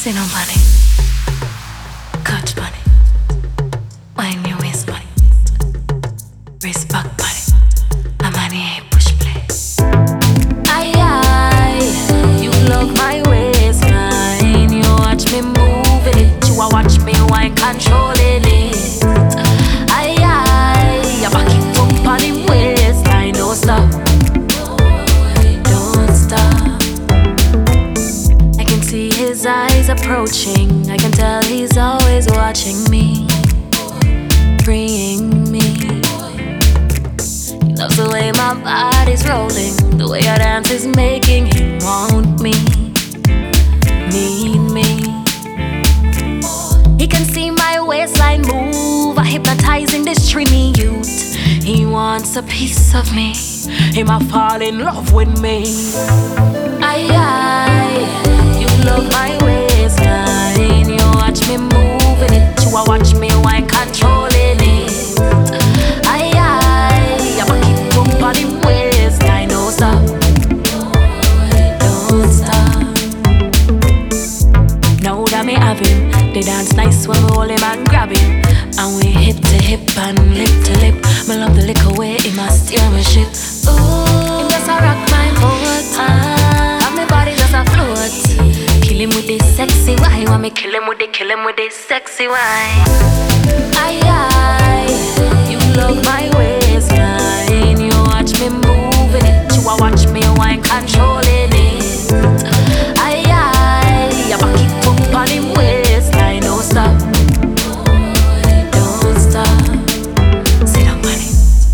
Sit on bunny, catch bunny, wind your waist bunny, raise back bunny, I'm on a push play. Aye, you love my waistline, you watch me moving it, you watch me wine controlling it. Aye, you back it up on the waistline, don't stop, don't stop. I can see his eyes approaching, I can tell he's always watching me, freeing me. He loves the way my body's rolling, the way I dance is making him want me, need me. He can see my waistline move, I hypnotizing this Trini youth. He wants a piece of me, he might fall in love with me. Aye, you love my waistline, you watch me moving it, you watch me wine controlling it. Aye, you back it up on the waistline, don't stop, don't stop. Now that me have him, they dance nice when we hold him and grab him, and we hip to hip and lip to lip. Me love the liquor way he must steer my ship. Ooh, him just a rock my boat, and my body just a float. Kill him with this sexy wine, want me kill him with this sexy wine. Aye, you love my waistline, you watch me moving it, you watch me wine controlling it. Aye, you back it up on him waistline, don't stop, don't stop. Sit down, bunny,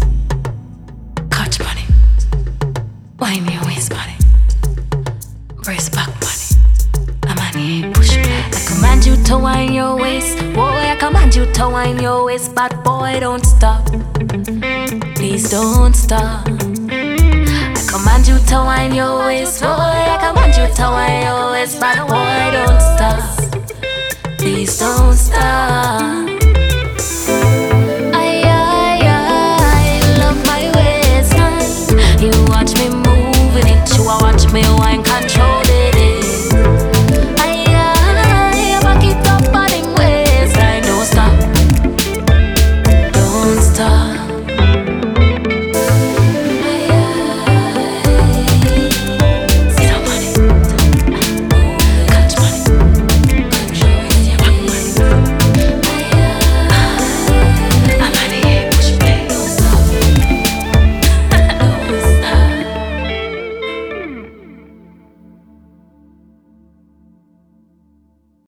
catch bunny, wind your waist, bunny, brace back, bunny, I'm on here, push play. I command you to wind your waist, boy, I command you to wind your waist, but boy, don't stop, please don't stop. I command you to wind your waist, boy, I command you to wind your waist, but boy, don't stop, please don't stop.